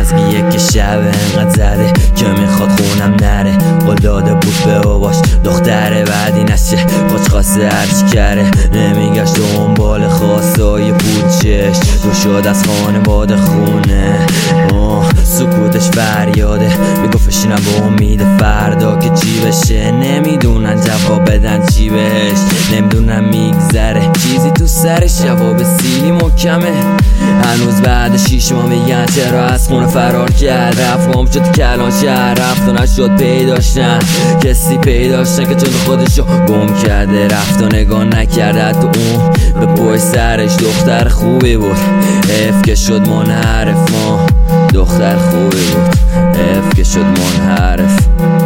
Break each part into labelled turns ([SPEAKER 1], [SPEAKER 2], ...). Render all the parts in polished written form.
[SPEAKER 1] نزدیه که شب انقدر زده که میخواد خونم نره. قول داده بود به باباش دختره بعدی نشه، خوش خواسته هرچی کره نمیگشت دنبال خواستای پولچش. دو شد از خانواده خونه سکوتش فریاده، میگفتشینم به امید فردا که چی بشه. نمیدونن جواب بدن چی بهش، نمیدونن میگذره چیزی تو سرش. جواب سیلی محکمه هنوز بعد 6 ماه میگن چرا از خونه فرار کرد. رفت گم شد کلان شهر، رفت و نشد پیداشتن کسی پیداشتن که چون خودشو گم کرده. رفت و نگاه نکرده تو اون به پای سرش. دختر خوبی بود اف که شد منحرف، دختر خوبی بود اف که شد منحرف.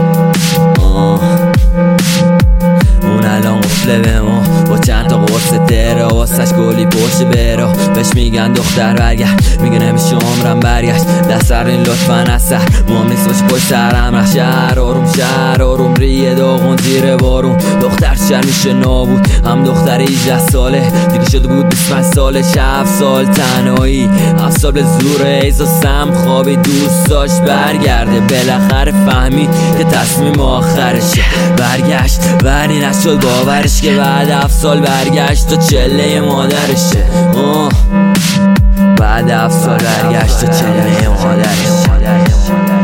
[SPEAKER 1] اون الان قفله به ما با چند تا قرص تره، واسش گلی پشت برا. بهش میگن دختر برگرد، میگه نمیشه عمرم برگشت. دست سرین لطفا از سر مام نیست باشه پشت سرم رخ. شهر آروم ریه داغون زیر بارون. دختر چر میشه نابود، هم دختر 18 ساله دیگه شده بود 25 ساله. 7 سال تنهایی، 7 سال به زور ایزا سم خوابی دوست داشت برگرده. بالاخره فهمید که تصمیم آخرشه. برگشت ولی نشد باورش که بعد 7 سال برگشت و چله مادرشه. بعد 7 سال برگشت و چله مادرشه.